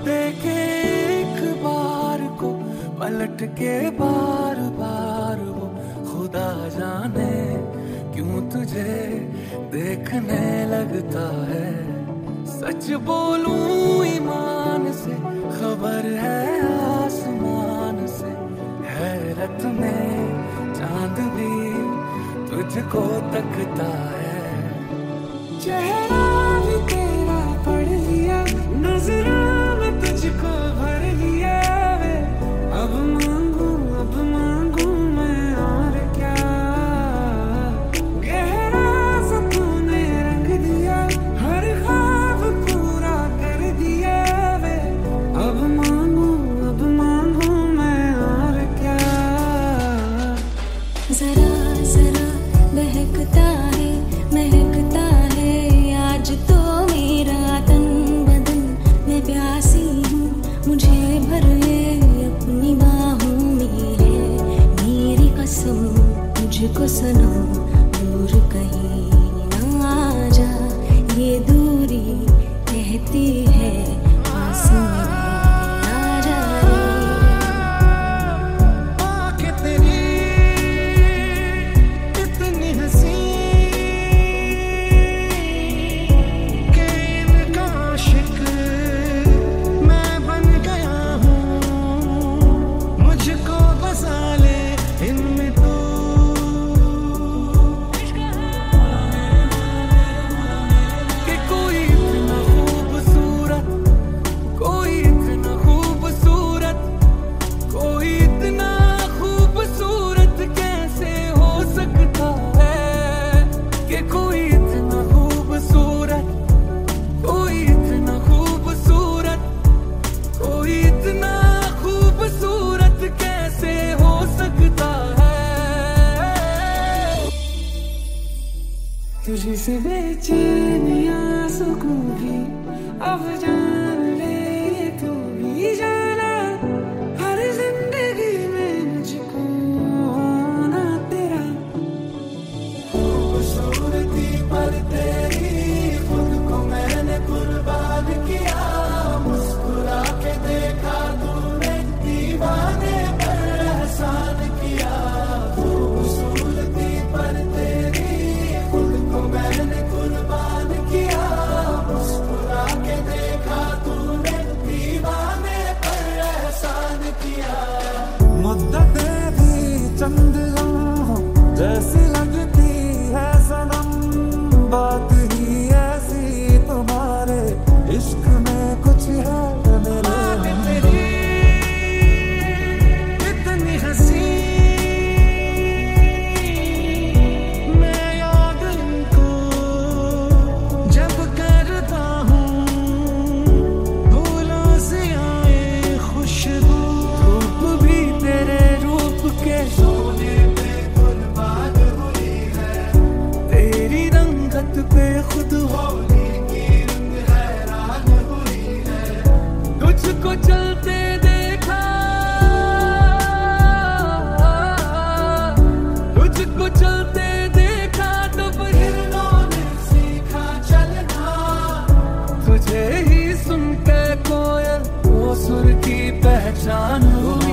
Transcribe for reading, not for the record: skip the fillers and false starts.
देखे एक बार को पलट के बार बार वो, खुदा जाने क्यों तुझे देखने लगता है। सच बोलूं ईमान से, खबर है आसमान से, हैरत में चांद भी तुझको तकता है। चेहरा भी तेरा पढ़ लिया, नजरों में तुझको भर लिया वे। अब मांगू मैं और क्या, गहरा सा तूने रंग दिया, हर ख्वाब पूरा कर दिया वे। अब मांगू मैं और क्या। जरा जरा बहकता है, महकता है आज तो मेरा तन बदन। मैं प्यासी हूँ, मुझे भर ले अपनी बाहों में है मेरी कसम। मुझको सनम दूर कहीं ना जा, ये दूरी कहती है पास मेरे आ जा रे। तुझी से बेचैनियां सुकून भी अब जान ले, ये तू भी जाना। हर जिंदगी में मुझको होना तेरा, खूबसूरती पर तेरी खुद को मैंने कुर्बान किया। मुस्कुरा के देखा तूने, दीवाने पर एहसान किया। खूबसूरती पर तेरी मैंने कुर्बान किया, मुस्कुरा के देखा तूने, दीवाने पर एहसान किया। मुद्दतें भी चंद लम्हों जैसी लगती है सनम, बात ही ऐसी तुम्हारे इश्क में कुछ है मेरे। इतनी हंसी पे खुद होली की रंग हैरान हुई है। तुझको चलते देखा, तुझको चलते देखा तब हिरणों ने सीखा चलना। तुझे ही सुन के कोयल वो सुर की पहचान हुई।